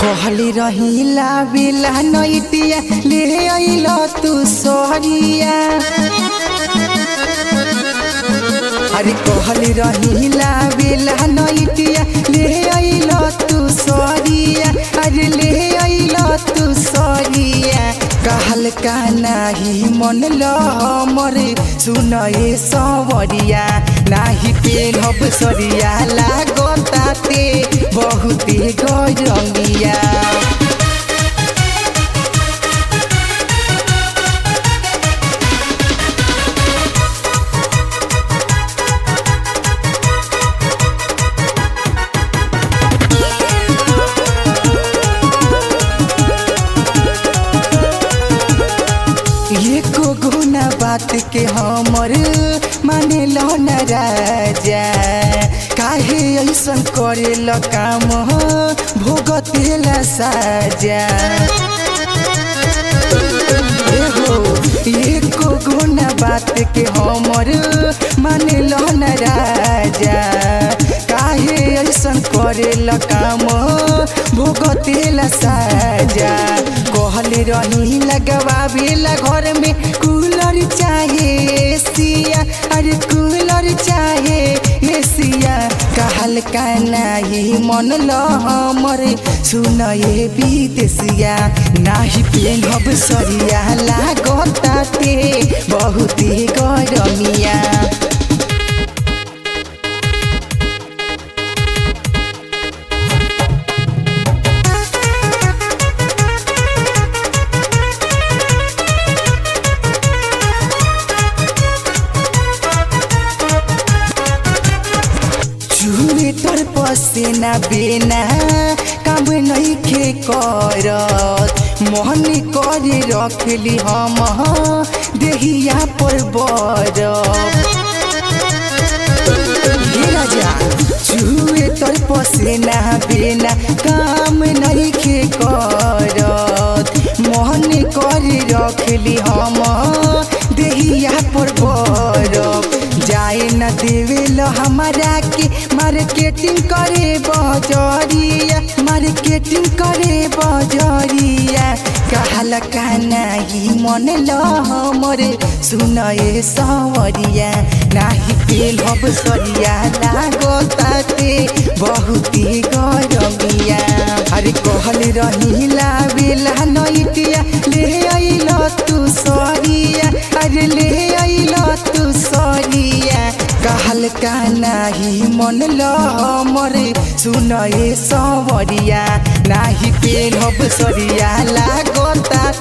कहली रहिला बिला नैतिया ले आइलो तू सोहरिया। अरे कहली रहिला बिला नैतिया ले आइलो तू सोहरिया। अरे ले आइलो तू सोहरिया कहल का नाही मन लो मरे सुनए सवरिया नाही पेनब सरिया लागताते बहुते गरमिया। एको गुना बात के हमर माने लो न राजा काहे ऐसन करे ल काम भोगतेला साजा। एको गुना बात के हमर माने लो न राजा काहे ऐसन करे ल काम भोगतेला साजा। कहले रही लगवावेला घर में कूलर चाहे एसिया। अरे कूलर चाहे एसिया कहल का नाही मन लो हमर सुनए विदेशिया नाही पेनब सरिया लागताते बहुते गरमिया। तर पसेना बेना काम नहीं खे करत मोहन करे रखली हम देहिया पर बरफ। छुए तर पसेना बेना काम नहीं खे करत मोहन करे रखली हम देहिया पर बरफ। जाए न देवेल हमारा के मार्केटिंग करे बजरिया मार्केटिंग करे बजरिया कहल का नाही मन लो हमरे सुनए सवरिया नाही पेनब सरिया लागताते बहुते गरमिया। अरे कहल रहिला बेला नैतिया ले आइलो तू सरिया। अरे ले आइलो तू सरिया कहल का नाही मन लो मरे सुनए सवरिया नाही पेनब सरिया लागताते